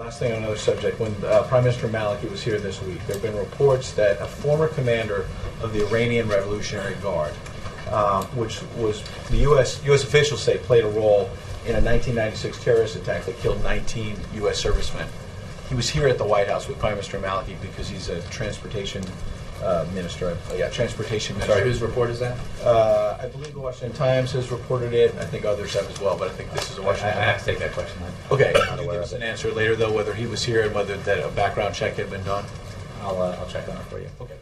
last thing on another subject. When Prime Minister Maliki was here this week, there have been reports that a former commander of the Iranian Revolutionary Guard, which was the U.S. officials say played a role in a 1996 terrorist attack that killed 19 U.S. servicemen. He was here at the White House with Prime Minister Maliki because he's a transportation minister. Transportation minister. Sorry, whose report is that? I believe the Washington Times has reported it. I think others have as well, but I think this is a I Washington Times. have to take that question. Okay, I'm not can you aware give of us an it. answer later, though, whether he was here and whether that a background check had been done? I'll check on it for you. Okay.